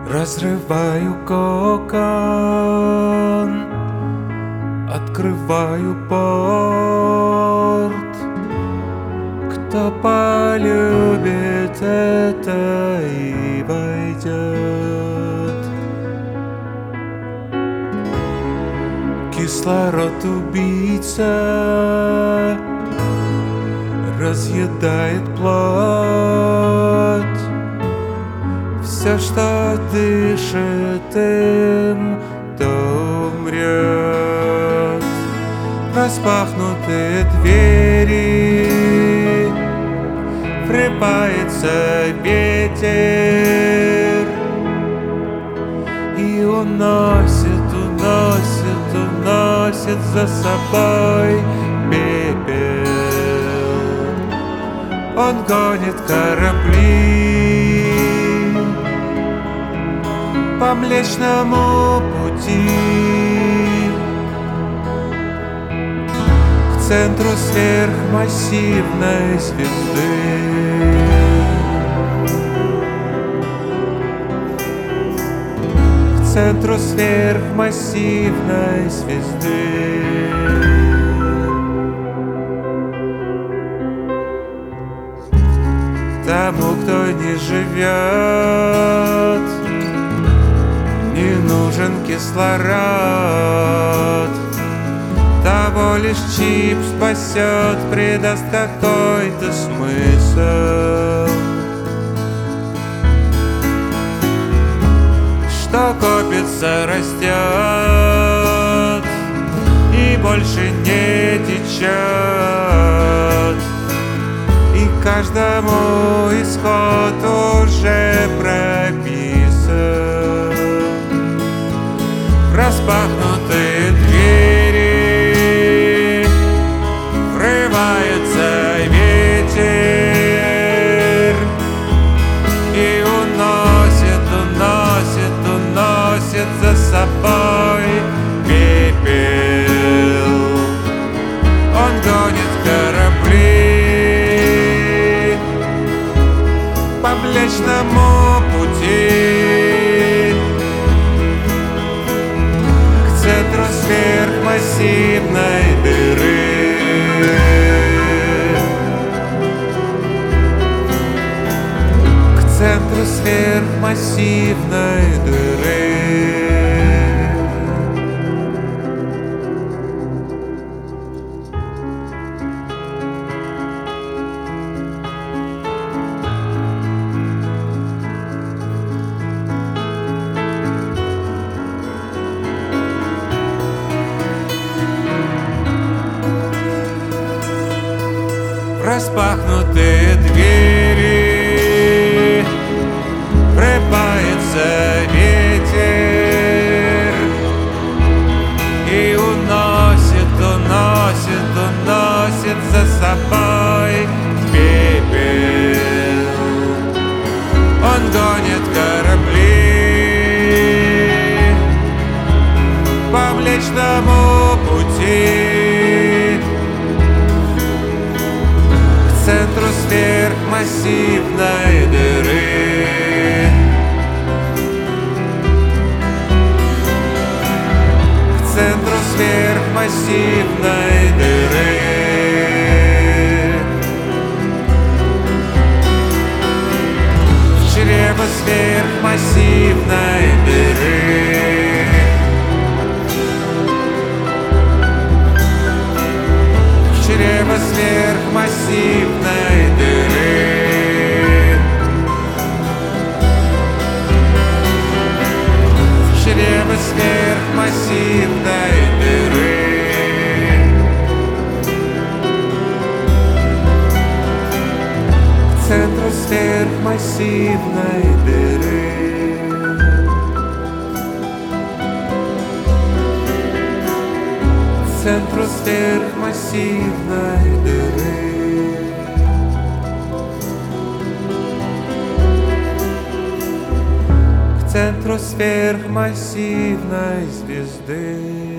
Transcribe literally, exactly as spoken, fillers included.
Разрываю кокон, открываю порт. Кто полюбит это и войдет. Кислород убийца разъедает плоть. Все, что дышит им, то умрет. Распахнутые двери, врывается ветер и уносит, уносит, уносит за собой пепел. Он гонит корабли по Млечному пути к центру сверхмассивной звезды. К центру сверхмассивной звезды. Тому, кто не живет, не нужен кислород. Того лишь чип спасет, придаст какой-то смысл. Что копится, растет и больше не течет. И каждому исход уже прописан. Распахнутые двери, врывается ветер и уносит, уносит, уносит за собой пепел. Он гонит корабли по Млечному пути к центру сверхмассивной дыры. К центру сверхмассивной дыры. Распахнутые двери, врывается ветер и уносит, уносит, уносит за собой пепел. Он гонит корабли по Млечному пути к центру сверхмассивной дыры. К центру сверхмассивной дыры. В чрево сверхмассивной дыры. В чрево сверхмассивной дыры. В чрево сверхмассивной дыры. К центру сверхмассивной дыры. К центру сверхмассивной дыры. К центру сверхмассивной звезды.